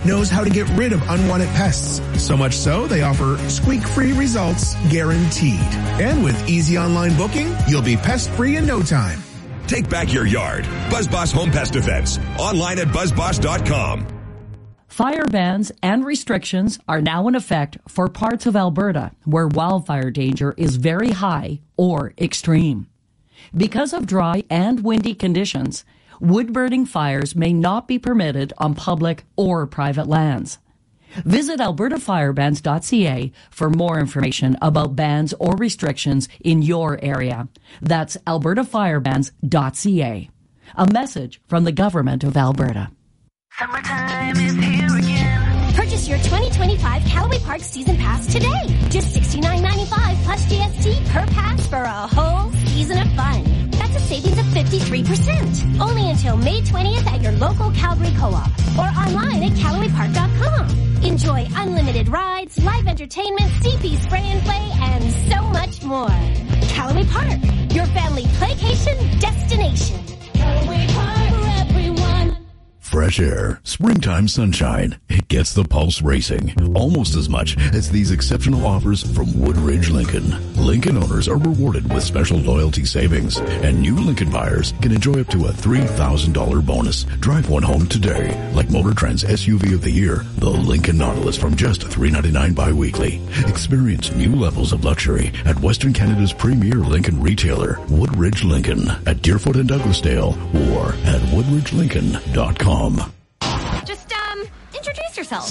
knows how to get rid of unwanted pests. So much so, they offer squeak-free results guaranteed. And with easy online booking, you'll be pest-free in no time. Take back your yard. BuzzBoss Home Pest Defense. Online at buzzboss.com. Fire bans and restrictions are now in effect for parts of Alberta where wildfire danger is very high or extreme. Because of dry and windy conditions, wood-burning fires may not be permitted on public or private lands. Visit albertafirebans.ca for more information about bans or restrictions in your area. That's albertafirebans.ca. A message from the Government of Alberta. Summertime is here again. Purchase your 2025 Callaway Park Season Pass today. Just $69.95 plus GST per pass for a whole season of fun. That's a savings of 53%. Only until May 20th at your local Calgary Co-op or online at CallawayPark.com. Enjoy unlimited rides, live entertainment, CP spray and play, and so much more. Callaway Park, your family playcation destination. Callaway Park for everyone. Fresh air, springtime sunshine. It gets the pulse racing almost as much as these exceptional offers from Woodridge Lincoln. Lincoln owners are rewarded with special loyalty savings, and new Lincoln buyers can enjoy up to a $3,000 bonus. Drive one home today, like Motor Trend's SUV of the year, the Lincoln Nautilus, from just $399 bi-weekly. Experience new levels of luxury at Western Canada's premier Lincoln retailer, Woodridge Lincoln, at Deerfoot and Douglasdale, or at woodridgelincoln.com. Just, introduce yourself.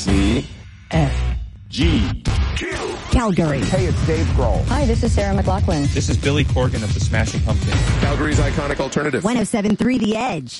C-F-G. Calgary. Hey, it's Dave Grohl. Hi, this is Sarah McLachlan. This is Billy Corgan of the Smashing Pumpkins. Calgary's iconic alternative. 107.3 The Edge.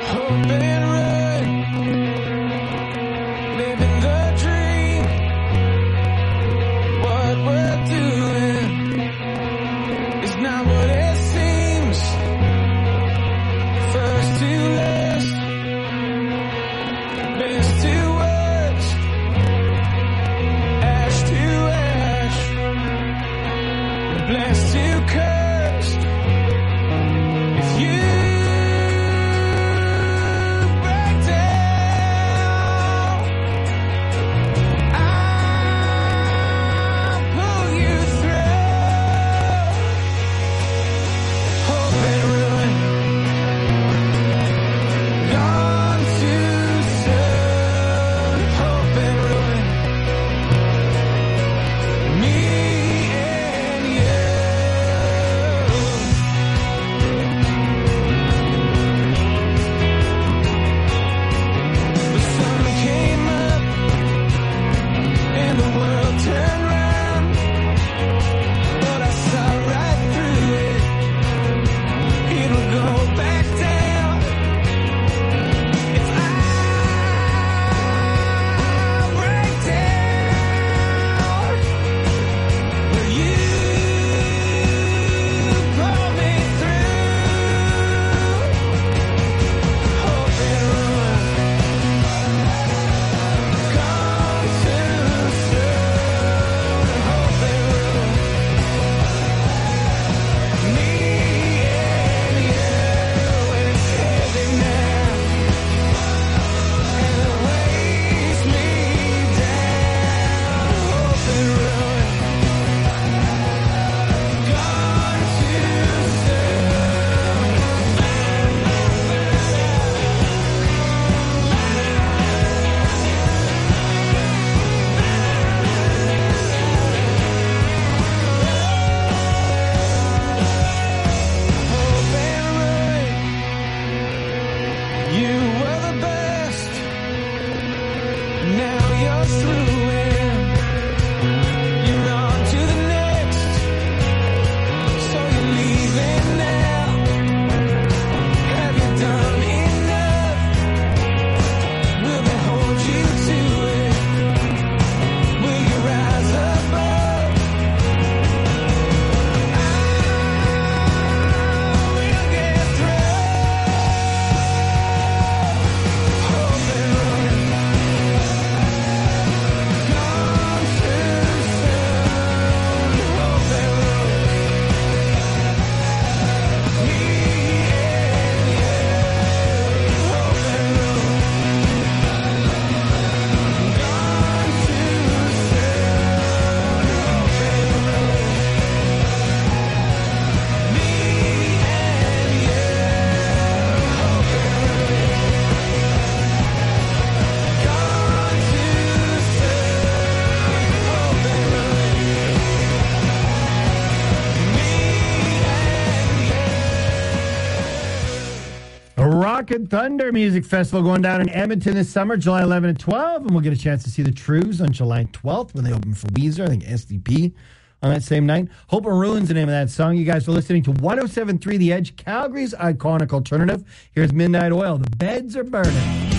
Rocket Thunder Music Festival going down in Edmonton this summer, July 11 and 12, and we'll get a chance to see the Trues on July 12th when they open for Weezer, I think SDP on that same night. Hope and Ruin's the name of that song. You guys are listening to 107.3 The Edge, Calgary's iconic alternative. Here's Midnight Oil. The beds are burning.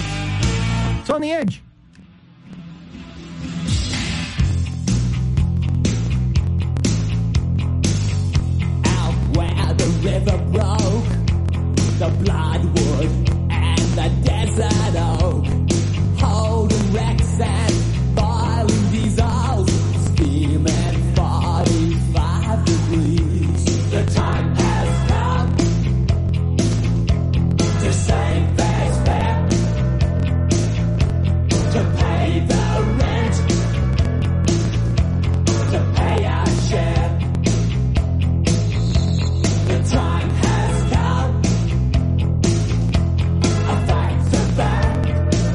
It's on The Edge. Out where the river broke, the bloodwood and the desert oak, holding wrecks and boiling diesels, steaming 45 degrees. The time has come to save fair's fair, to pay the rent, to pay our share. The time has come.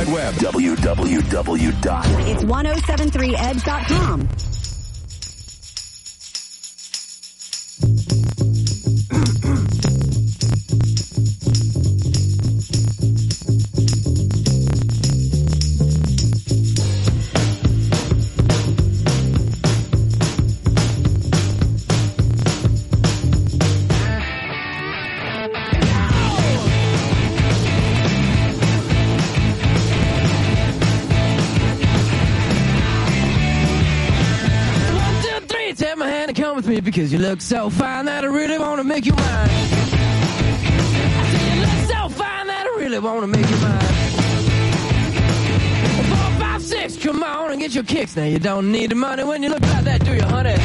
Wide Web. It's 1073edge.com. Because you look so fine that I really want to make you mine. I say you look so fine that I really want to make you mine. 4, 5, 6, come on and get your kicks. Now you don't need the money when you look like that, do you, honey?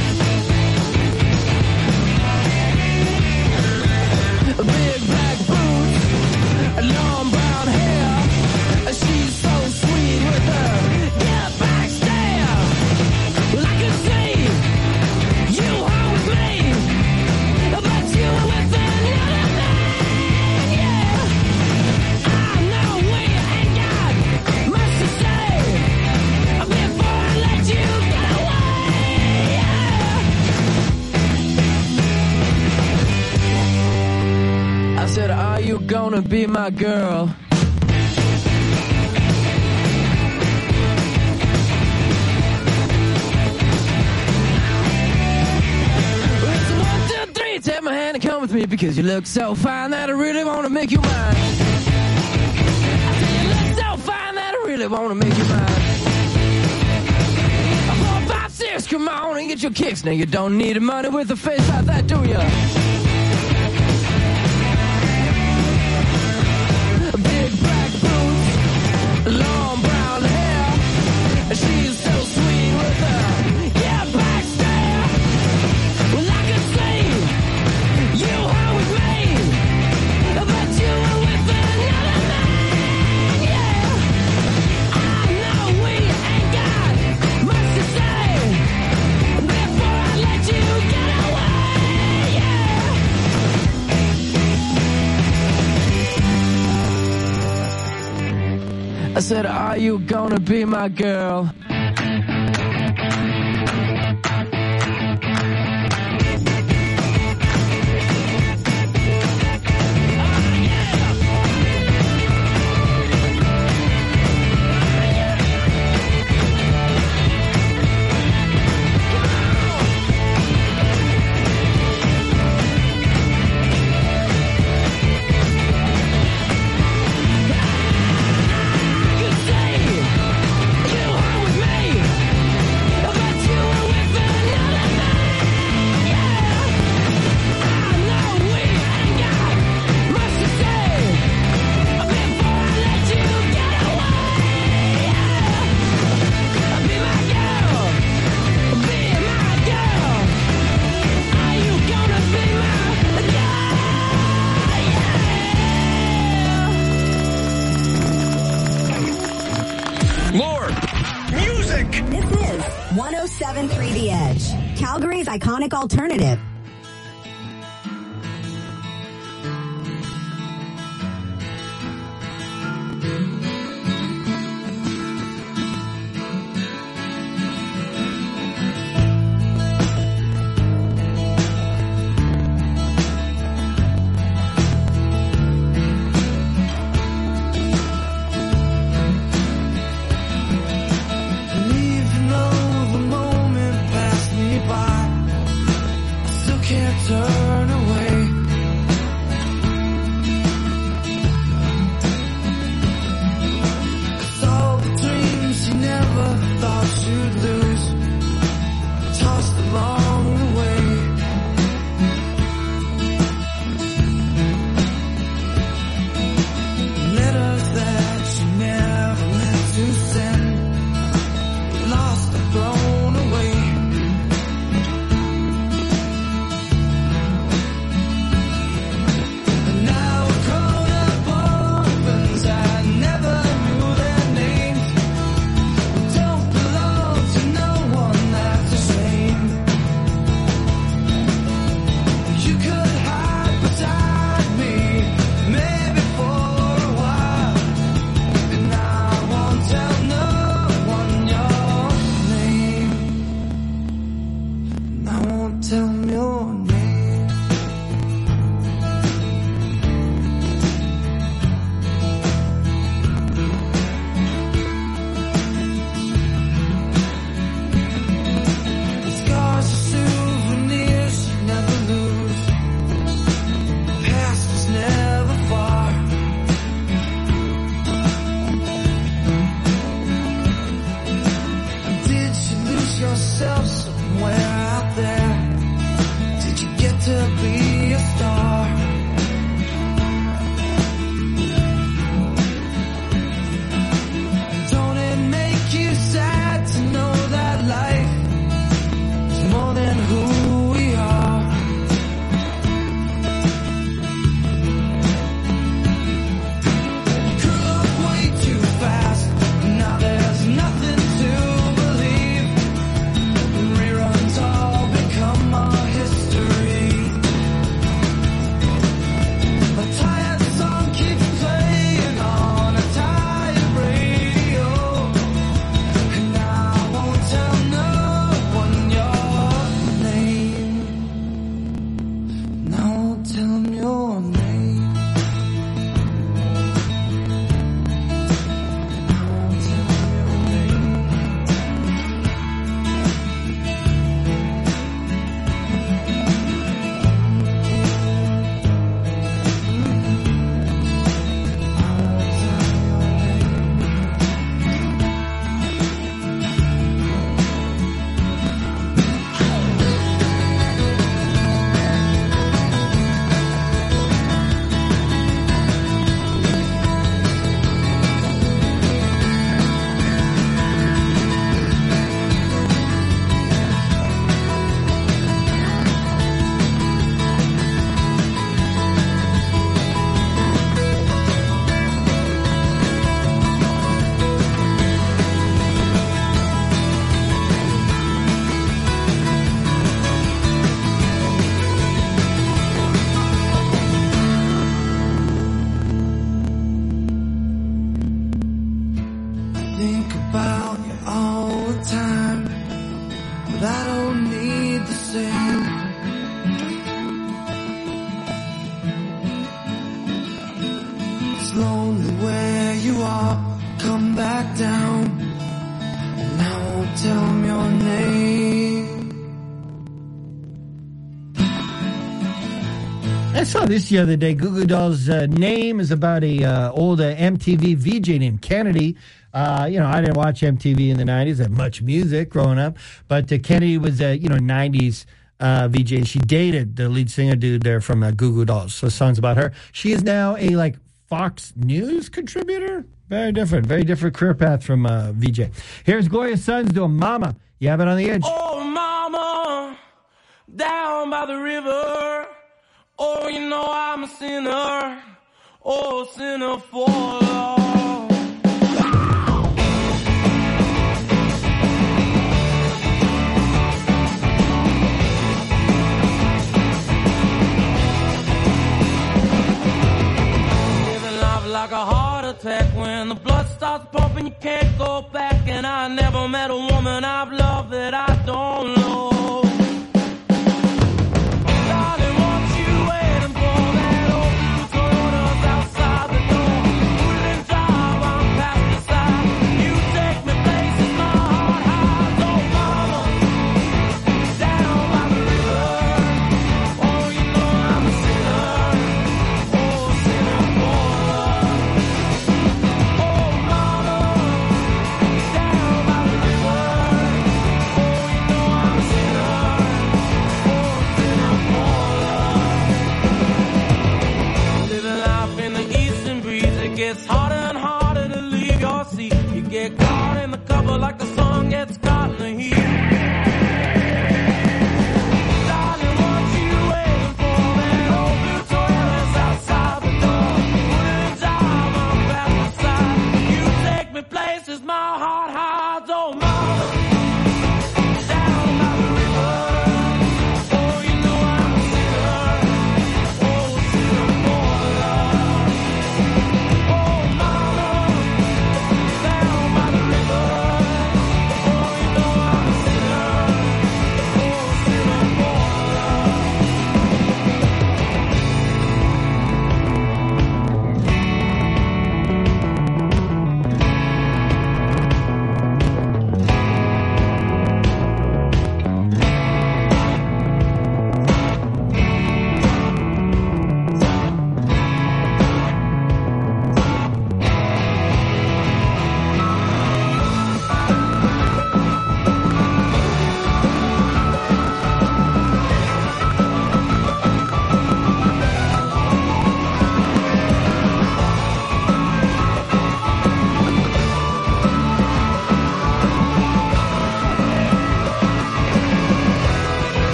Big black boots, long brown hair. She's so sweet with her get back stare. Well, I can see you home with me, but you were with another man, yeah. I know we ain't got much to say before I let you get away, yeah. I said, are you gonna be my girl? Take my hand and come with me because you look so fine that I really want to make you mine. I say you look so fine that I really want to make you mine. 4, 5, 6, come on and get your kicks. Now you don't need the money with a face like that, do ya? Big black boots, long brown hair. She's so sweet with her yeah, back stare. Well, I can see you home with me, but you were with another man, yeah. I know we ain't got much to say before I let you get away, yeah. I said, are you gonna be my girl? This is 1073 The Edge, Calgary's iconic alternative. Even though the moment passed me by, I still yourself somewhere out there? Did you get to be a star? Don't it make you sad to know that life is more than who we are? Grew up way too fast, now there's nothing to believe. Reruns all become our history. A tired song keeps playing on a tired radio, and I won't tell no one your name. And I won't tell them your name. Think about you all the time, but I don't need the same. It's lonely where you are, come back down, and I won't tell them your name. I saw this the other day. Goo Goo Dolls' name is about a old MTV VJ named Kennedy. I didn't watch MTV in the 90s. I had much music growing up. But Kennedy was a 90s VJ. She dated the lead singer dude there from Goo Goo Dolls. So songs about her. She is now a Fox News contributor. Very different career path from VJ. Here's Gloria Sons doing Mama. You have it on the edge. Oh, mama, down by the river. Oh, you know I'm a sinner. Oh, sinner for love. Living life like a heart attack. When the blood starts pumping, you can't go back. And I never met a woman I've loved that I don't know.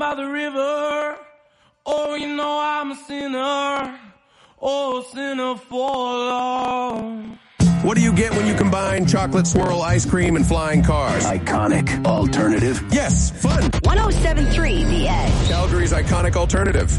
by the river. Oh, you know I'm a sinner. Oh, sinner for love. What do you get when you combine chocolate swirl ice cream and flying cars? Iconic alternative. Yes, fun. 107.3 The Edge. Calgary's iconic alternative.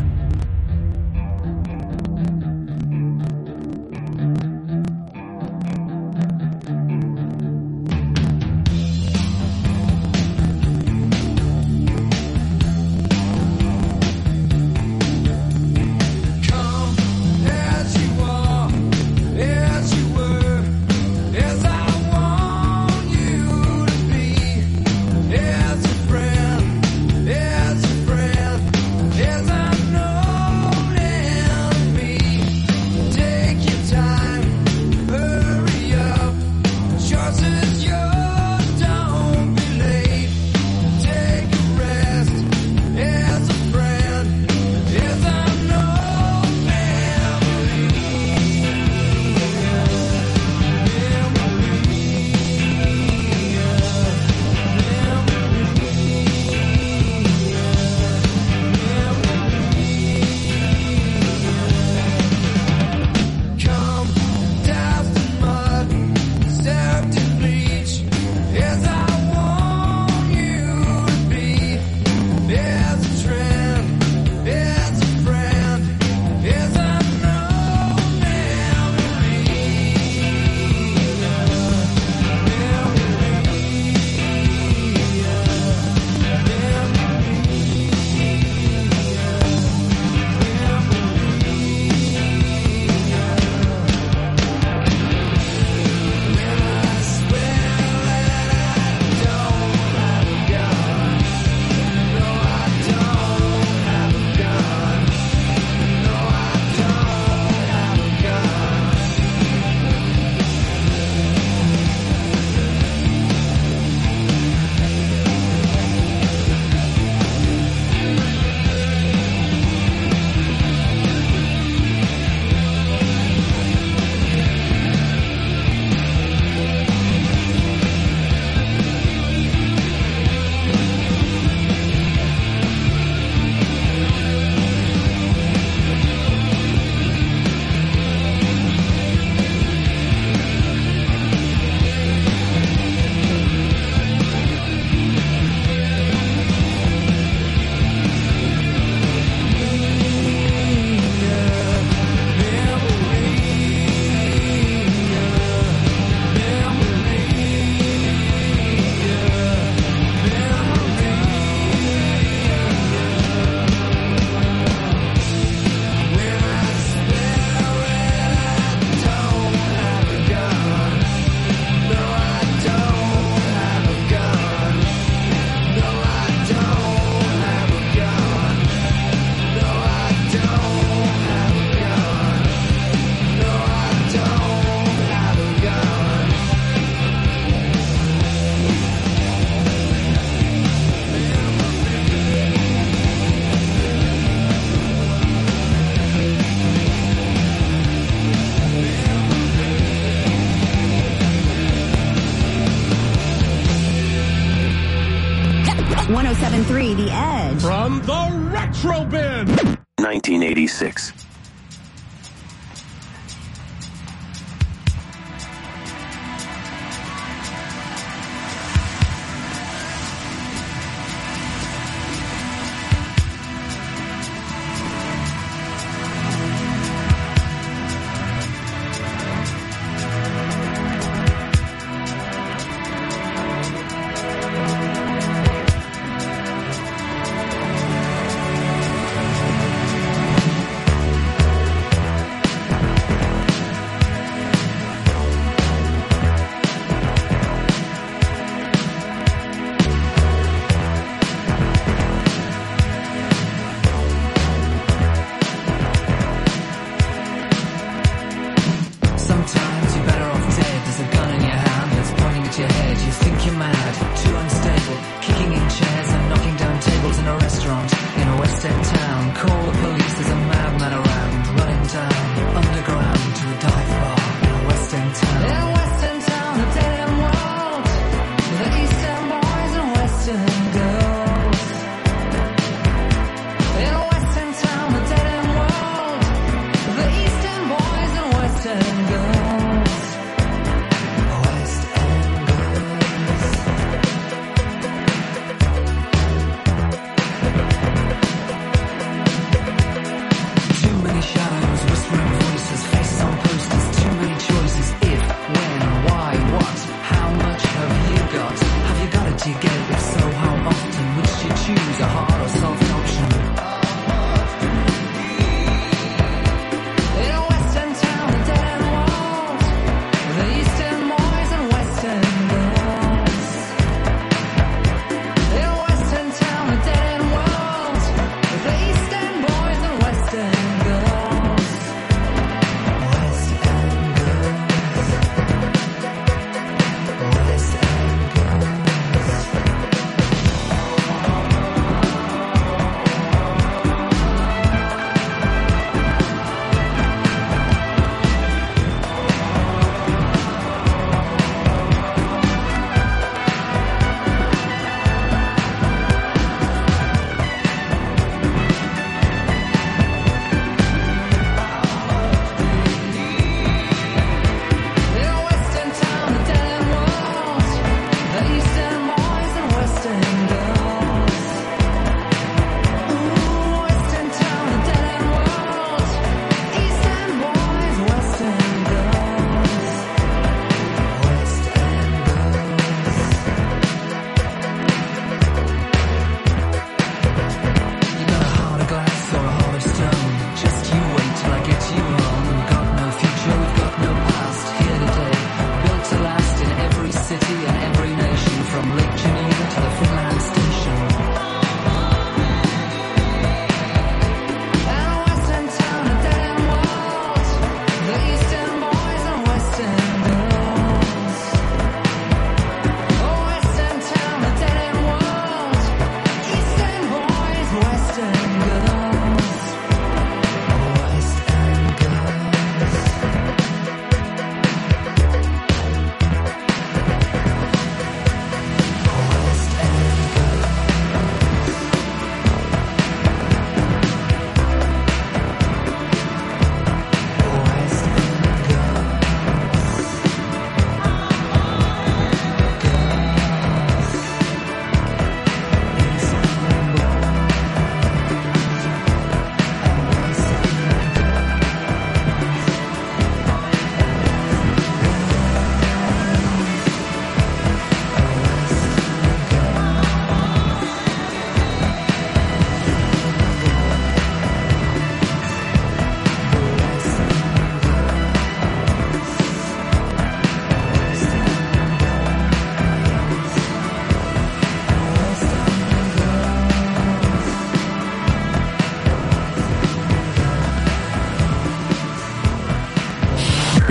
The Edge. From the Retro Bin. 1986.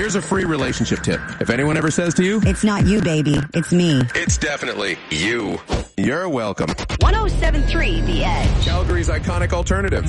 Here's a free relationship tip. If anyone ever says to you, It's not you, baby. It's me. it's definitely you. You're welcome. 107.3 The Edge. Calgary's iconic alternative.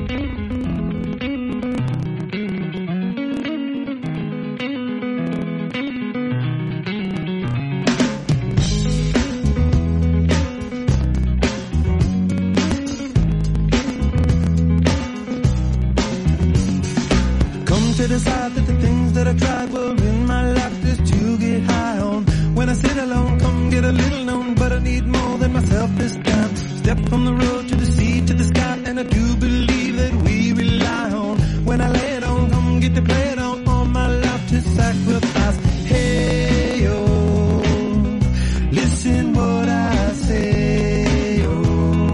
Come to decide that the things that I tried were in my life just to get high on. When I sit alone, come get a little known, but I need more than myself this time. Step from the road to the sea to the sky, and I do believe that we rely on. When I lay it on, come get to play it on, all my life to sacrifice. Hey, oh, listen what I say, oh,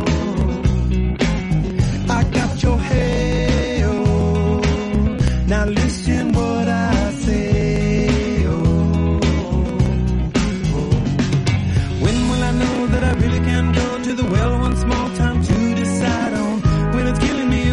I got your hey, oh, now listen what I say, oh, when will I know that I really can go to the well one small time to decide on? When it's killing me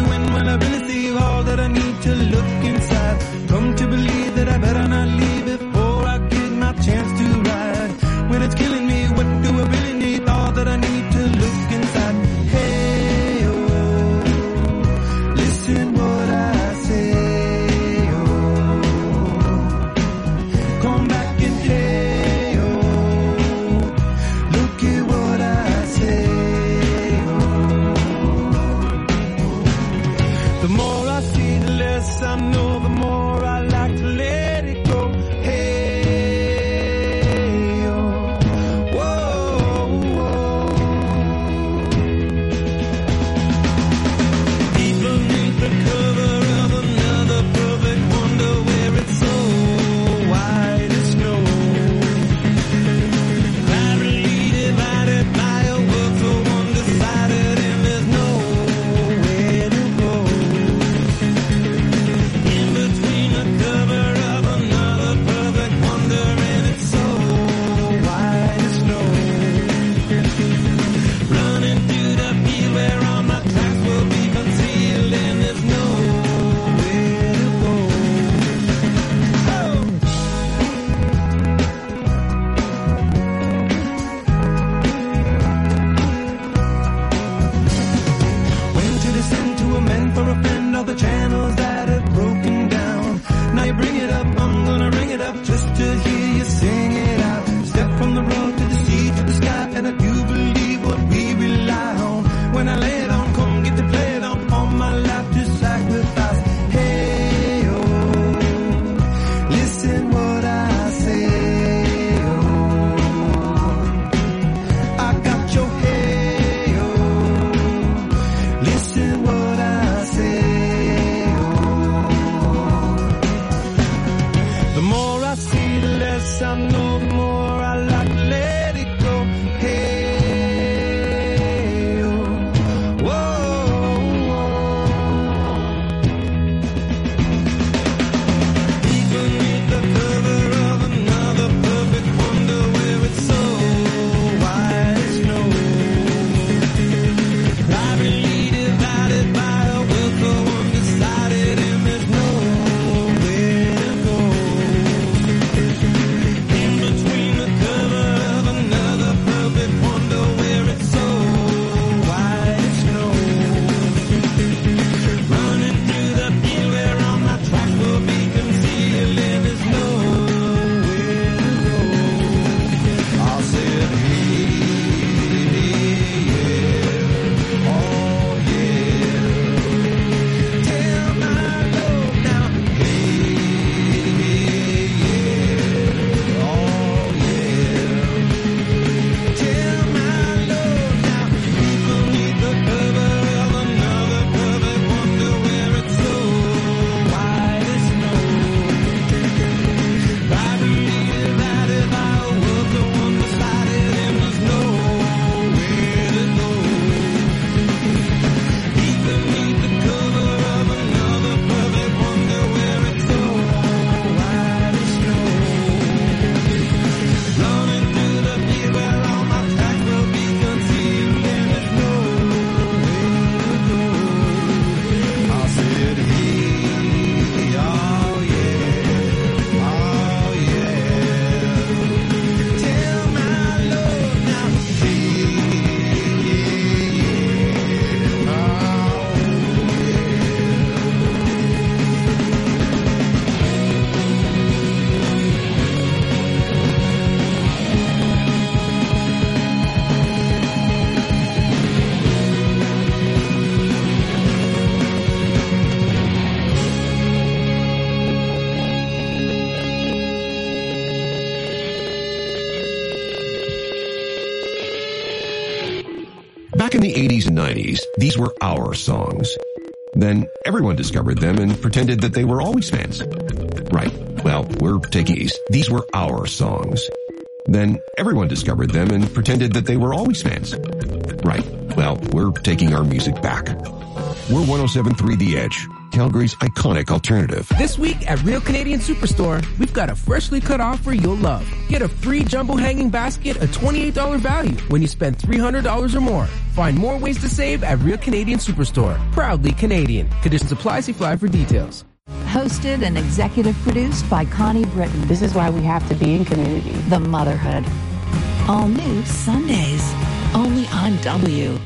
Back in the 80s and 90s, these were our songs. Then everyone discovered them and pretended that they were always fans. Right. Well, we're taking these. These were our songs. Then everyone discovered them and pretended that they were always fans. Right. Well, we're taking our music back. We're 107.3 The Edge, Calgary's iconic alternative. This week at Real Canadian Superstore, we've got a freshly cut offer you'll love. Get a free jumbo hanging basket, a $28 value when you spend $300 or more. Find more ways to save at Real Canadian Superstore. Proudly Canadian. Conditions apply. See flyer for details. Hosted and executive produced by Connie Britton. This is why we have to be in community. The Motherhood. All new Sundays. Only on W.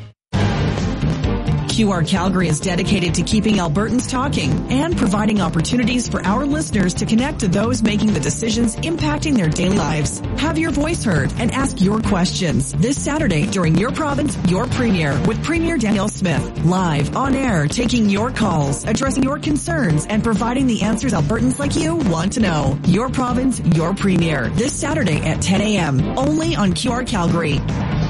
QR Calgary is dedicated to keeping Albertans talking and providing opportunities for our listeners to connect to those making the decisions impacting their daily lives. Have your voice heard and ask your questions this Saturday during Your Province, Your Premier with Premier Danielle Smith. Live, on air, taking your calls, addressing your concerns, and providing the answers Albertans like you want to know. Your Province, Your Premier this Saturday at 10 a.m. only on QR Calgary.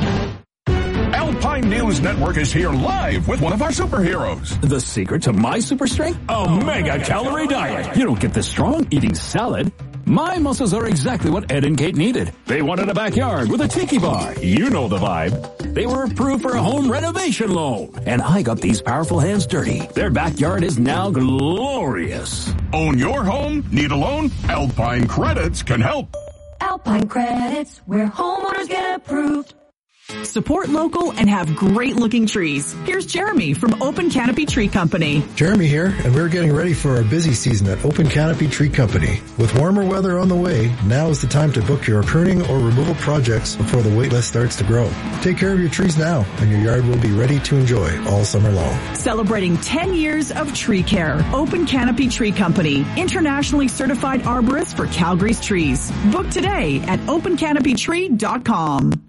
Alpine News Network is here live with one of our superheroes. The secret to my super strength? A mega-calorie diet. You don't get this strong eating salad. My muscles are exactly what Ed and Kate needed. They wanted a backyard with a tiki bar. You know the vibe. They were approved for a home renovation loan. And I got these powerful hands dirty. Their backyard is now glorious. Own your home? Need a loan? Alpine Credits can help. Alpine Credits, where homeowners get approved. Support local and have great-looking trees. Here's Jeremy from Open Canopy Tree Company. Jeremy here, and we're getting ready for our busy season at Open Canopy Tree Company. With warmer weather on the way, now is the time to book your pruning or removal projects before the wait list starts to grow. Take care of your trees now, and your yard will be ready to enjoy all summer long. Celebrating 10 years of tree care. Open Canopy Tree Company, internationally certified arborist for Calgary's trees. Book today at opencanopytree.com.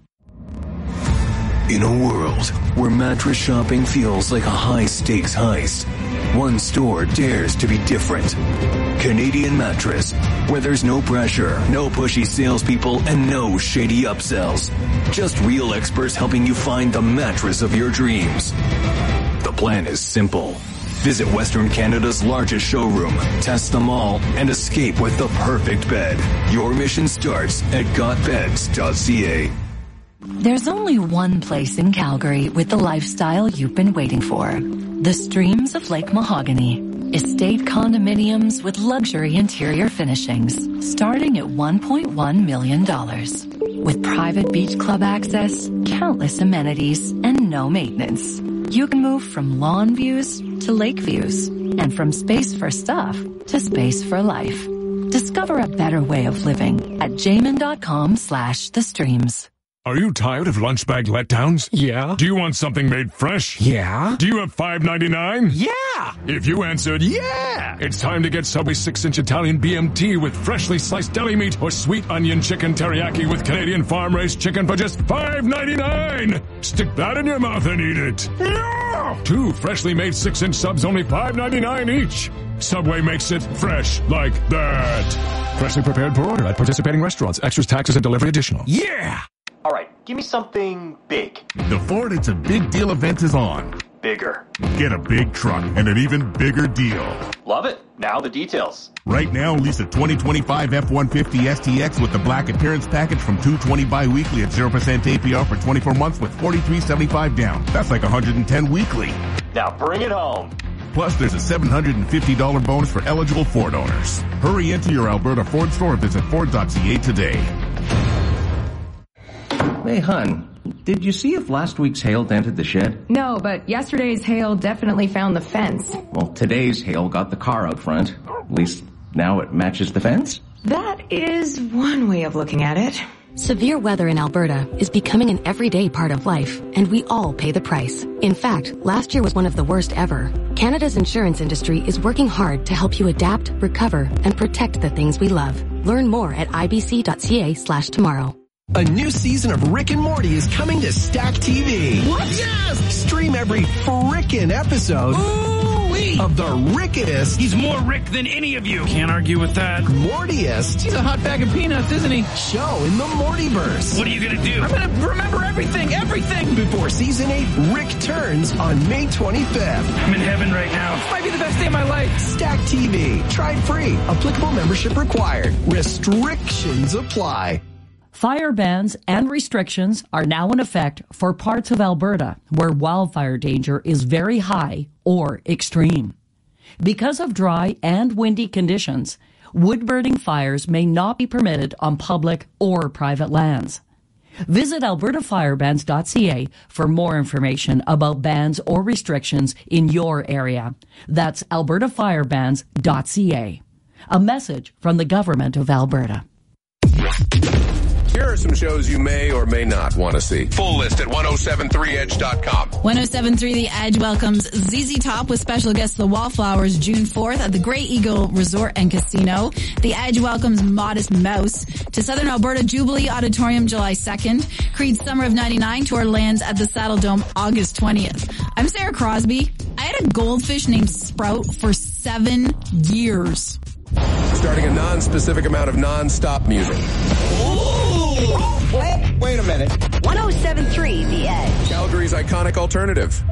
In a world where mattress shopping feels like a high-stakes heist, one store dares to be different. Canadian Mattress, where there's no pressure, no pushy salespeople, and no shady upsells. Just real experts helping you find the mattress of your dreams. The plan is simple. Visit Western Canada's largest showroom, test them all, and escape with the perfect bed. Your mission starts at gotbeds.ca. There's only one place in Calgary with the lifestyle you've been waiting for. The Streams of Lake Mahogany. Estate condominiums with luxury interior finishings starting at $1.1 million. With private beach club access, countless amenities, and no maintenance. You can move from lawn views to lake views, and from space for stuff to space for life. Discover a better way of living at jamin.com/thestreams. Are you tired of lunch bag letdowns? Yeah. Do you want something made fresh? Yeah. Do you have $5.99? Yeah. If you answered yeah, it's time to get Subway 6-inch Italian BMT with freshly sliced deli meat or sweet onion chicken teriyaki with Canadian farm-raised chicken for just $5.99. Stick that in your mouth and eat it. Yeah. 2 freshly made 6-inch subs, only $5.99 each. Subway makes it fresh like that. Freshly prepared per order at participating restaurants. Extras, taxes, and delivery additional. Yeah. All right, give me something big. The Ford It's a Big Deal event is on. Bigger. Get a big truck and an even bigger deal. Love it. Now the details. Right now, lease a 2025 F-150 STX with the black appearance package from $220 bi-weekly at 0% APR for 24 months with $43.75 down. That's like $110 weekly. Now bring it home. Plus, there's a $750 bonus for eligible Ford owners. Hurry into your Alberta Ford store. Visit Ford.ca today. Hey, hon, did you see if last week's hail dented the shed? No, but yesterday's hail definitely found the fence. Well, today's hail got the car out front. At least now it matches the fence. That is one way of looking at it. Severe weather in Alberta is becoming an everyday part of life, and we all pay the price. In fact, last year was one of the worst ever. Canada's insurance industry is working hard to help you adapt, recover, and protect the things we love. Learn more at ibc.ca/tomorrow. A new season of Rick and Morty is coming to Stack TV. What? Yes! Stream every frickin' episode. Ooh-wee! me. Of the Rickiest. He's more Rick than any of you. Can't argue with that. Mortiest. He's a hot bag of peanuts, isn't he? Show in the Mortyverse. What are you gonna do? I'm gonna remember everything. Before Season 8, Rick turns on May 25th. I'm in heaven right now. This might be the best day of my life. Stack TV. Try it free. Applicable membership required. Restrictions apply. Fire bans and restrictions are now in effect for parts of Alberta where wildfire danger is very high or extreme. Because of dry and windy conditions, wood-burning fires may not be permitted on public or private lands. Visit albertafirebans.ca for more information about bans or restrictions in your area. That's albertafirebans.ca. A message from the Government of Alberta. Here are some shows you may or may not want to see. Full list at 1073edge.com. 1073 The Edge welcomes ZZ Top with special guest The Wallflowers June 4th at the Grey Eagle Resort and Casino. The Edge welcomes Modest Mouse to Southern Alberta Jubilee Auditorium July 2nd. Creed's Summer of 99 tour lands at the Saddle Dome August 20th. I'm Sarah Crosby. I had a goldfish named Sprout for 7 years. Starting a non-specific amount of non-stop music. Wait a minute. 1073 The Edge. Calgary's iconic alternative.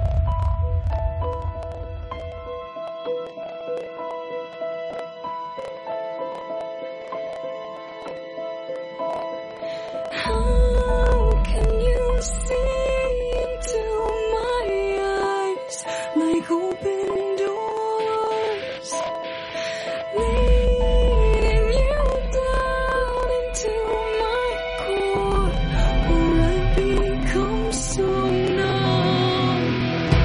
How can you see into my eyes like open doors? Leading you down into my core, or I become so numb.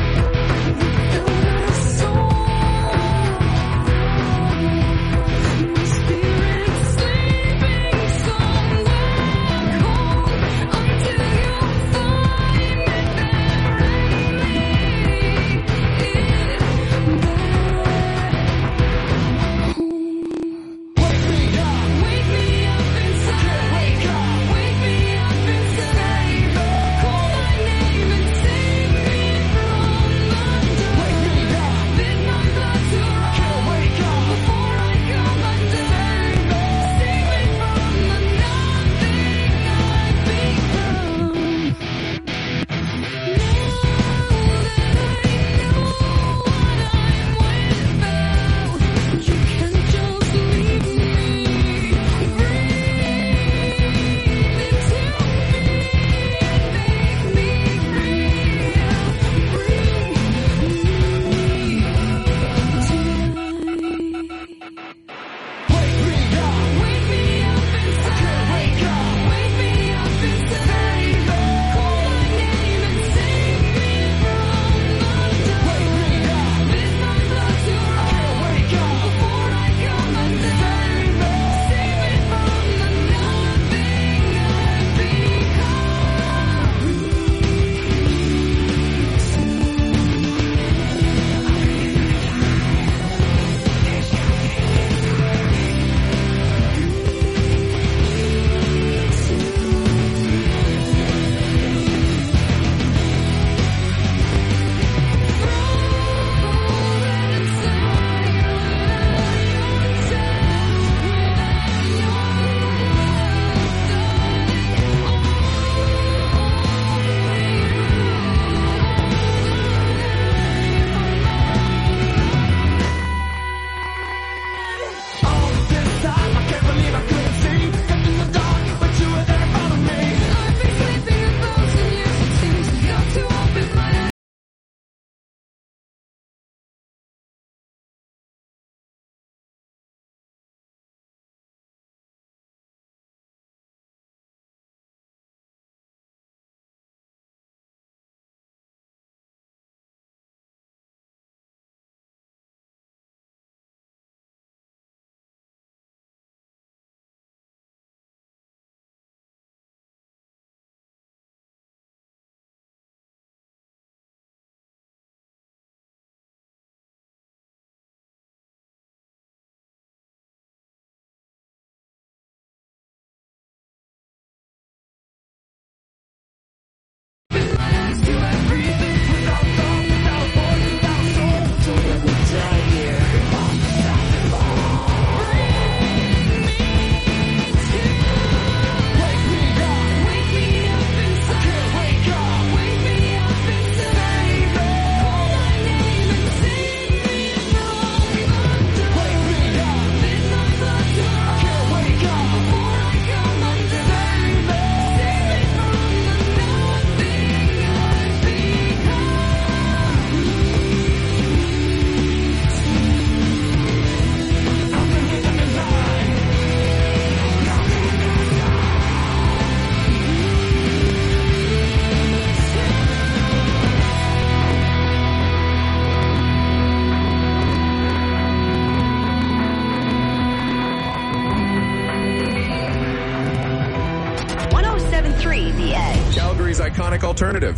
Calgary's iconic alternative.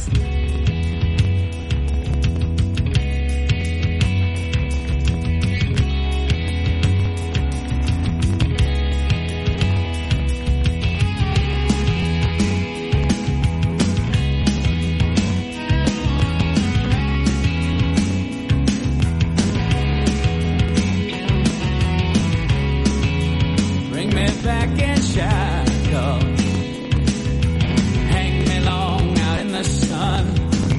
Bring me back in shackles. Hang me long out in the sun.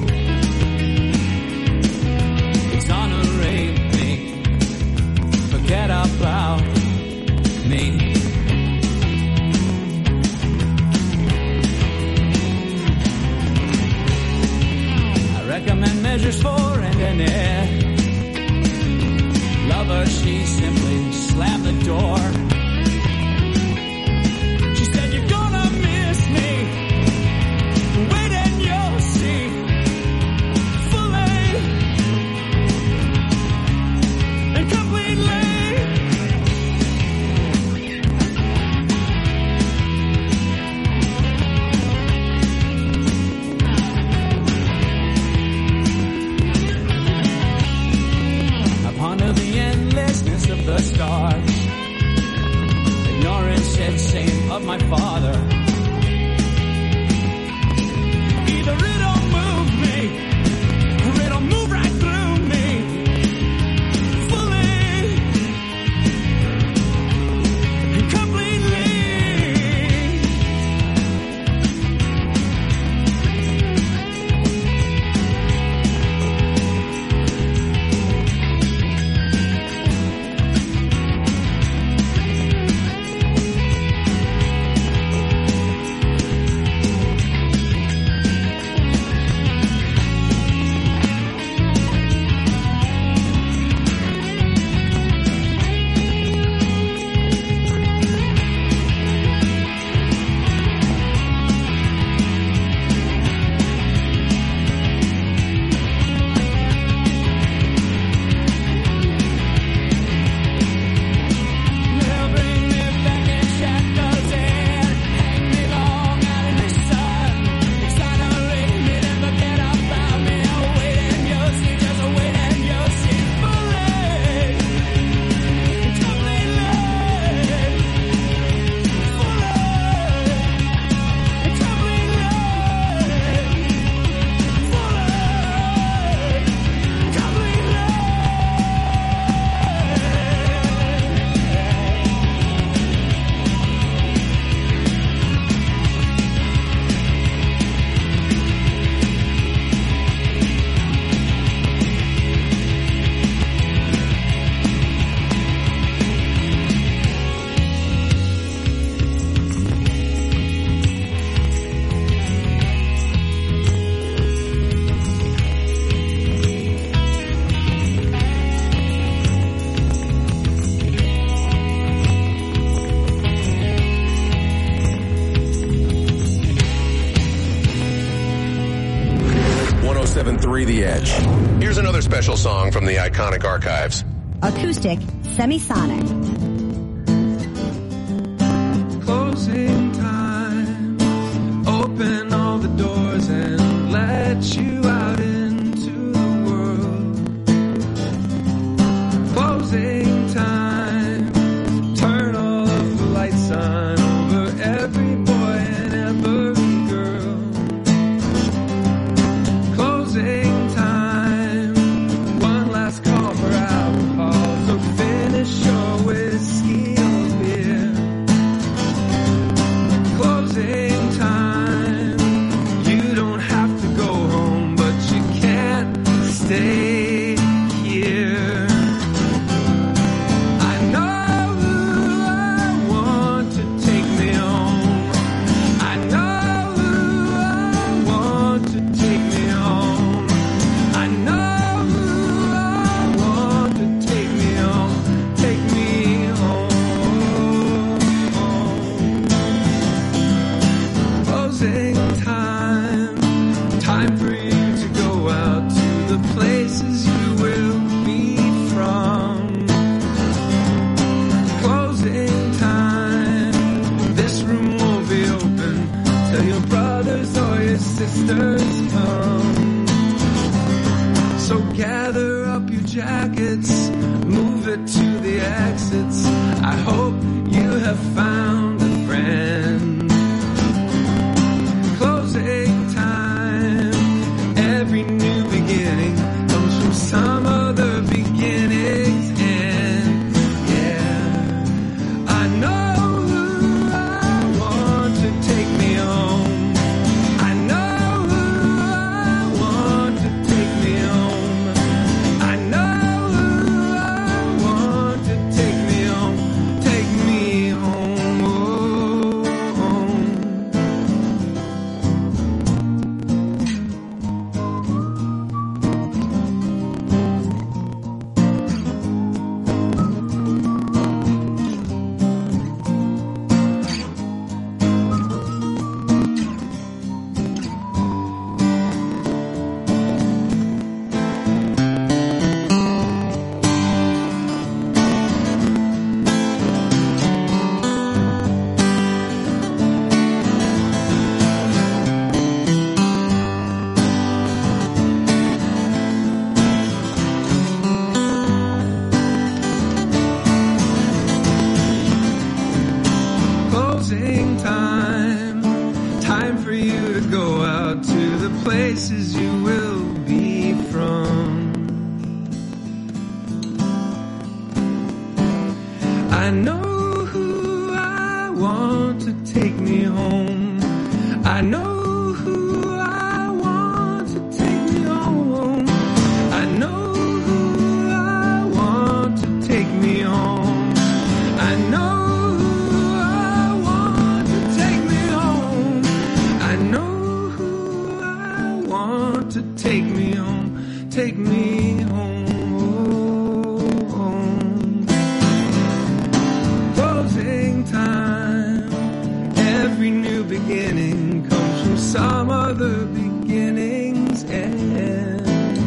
Exonerate me. Forget about me. I recommend measures for ending it. Lover, she simply slammed the door. She said, you're gonna miss me. Wait and you'll see. Fully and completely. I ponder the endlessness of the stars. Ignorance said same of my father. Either it'll move me, or it'll move right through me. Fully and completely. The Edge. Here's another special song from the iconic archives. Acoustic Semisonic. Closing time. Open all the doors and let you out into the world. Closing time. Turn all of the lights on over every boy and every girl. Closing time. One last call for alcohol, so finish your whiskey or beer. Closing time. You don't have to go home, but you can't stay here. I know who I want to take me home. I know who I want to take me home. I know who I want to take me home. Take me home. Closing time. Time for you to go out to the places you will be from. Closing time. This room won't be open till your brothers or your sisters gather up your jackets, move it to the exits. I hope you have found a friend. Closing time. Every new beginning comes from some other beginning's end. Yeah, I know who I want to take me home. I know who I want to take me home. I know who I want to take me home. Take me home. Oh, home. Closing time. Time for you to go out to the places you will be from. I know who I want to take me home. I know who I want to take me home. I know who I want to take me home. I know who I want to take me home. I know who I want to take me home. Take me home. Closing time. Every new beginning comes from some other beginning's end.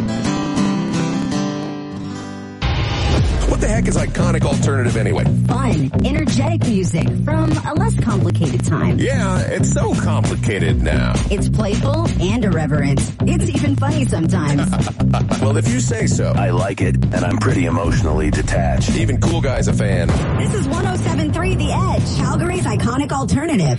What the heck is iconic alternative anyway? Fun, energetic music from a less complicated time. Yeah, it's so complicated now. It's playful and irreverent. It's even funny sometimes. Well, if you say so. I like it, and I'm pretty emotionally detached. Even Cool Guy's a fan. This is 107.3 The Edge, Calgary's iconic alternative.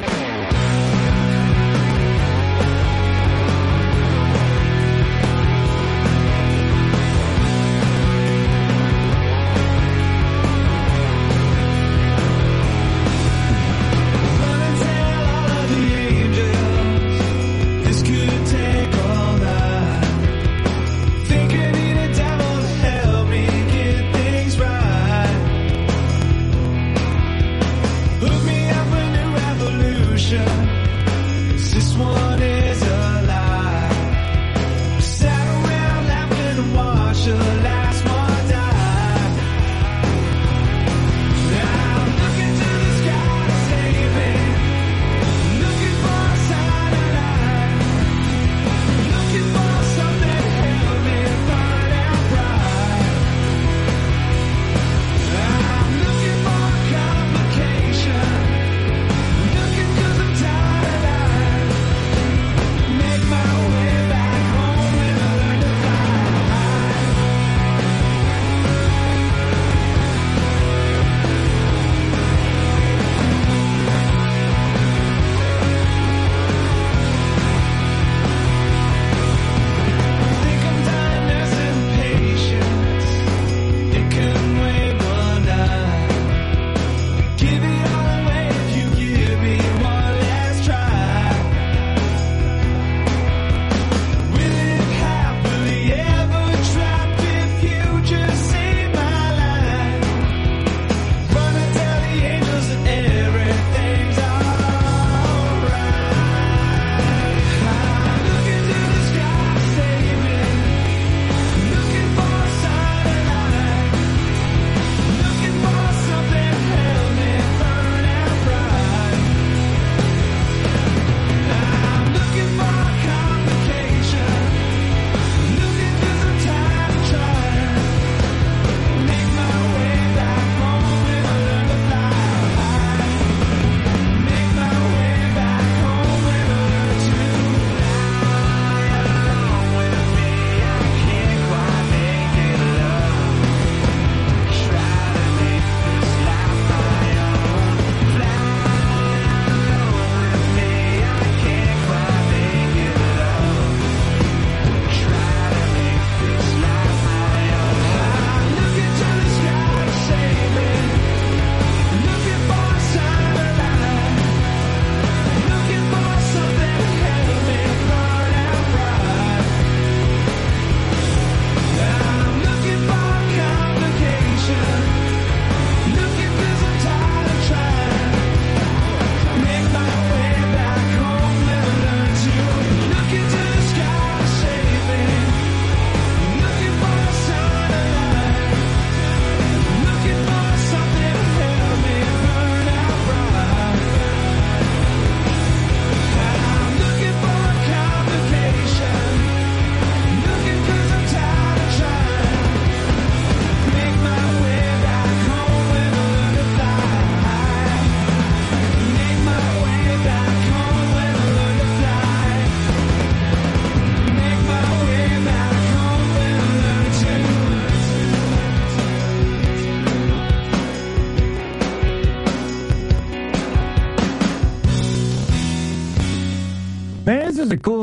Hook me up a new revolution.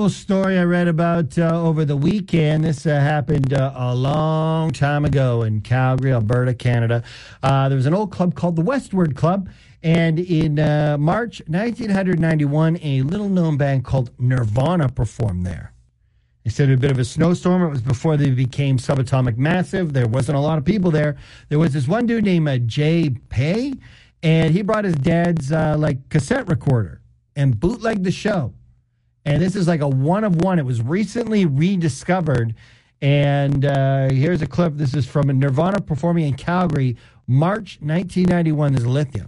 little story I read about over the weekend. This happened a long time ago in Calgary, Alberta, Canada. There was an old club called the Westward Club. And in March 1991, a little-known band called Nirvana performed there. They said a bit of a snowstorm. It was before they became Subatomic Massive. There wasn't a lot of people there. There was this one dude named Jay Pay, and he brought his dad's cassette recorder and bootlegged the show. And this is like a one-of-one. It was recently rediscovered. And here's a clip. This is from Nirvana performing in Calgary, March 1991. This is Lithium.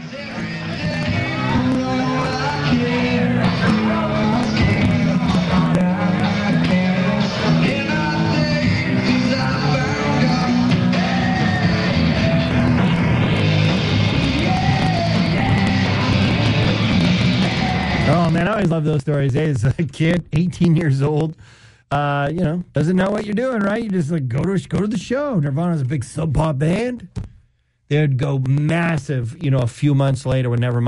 Oh, man, I always love those stories. Hey, it's a kid, 18 years old, doesn't know what you're doing, right? You just go to the show. Nirvana's a big sub-pop band. They'd go massive, a few months later when Nevermind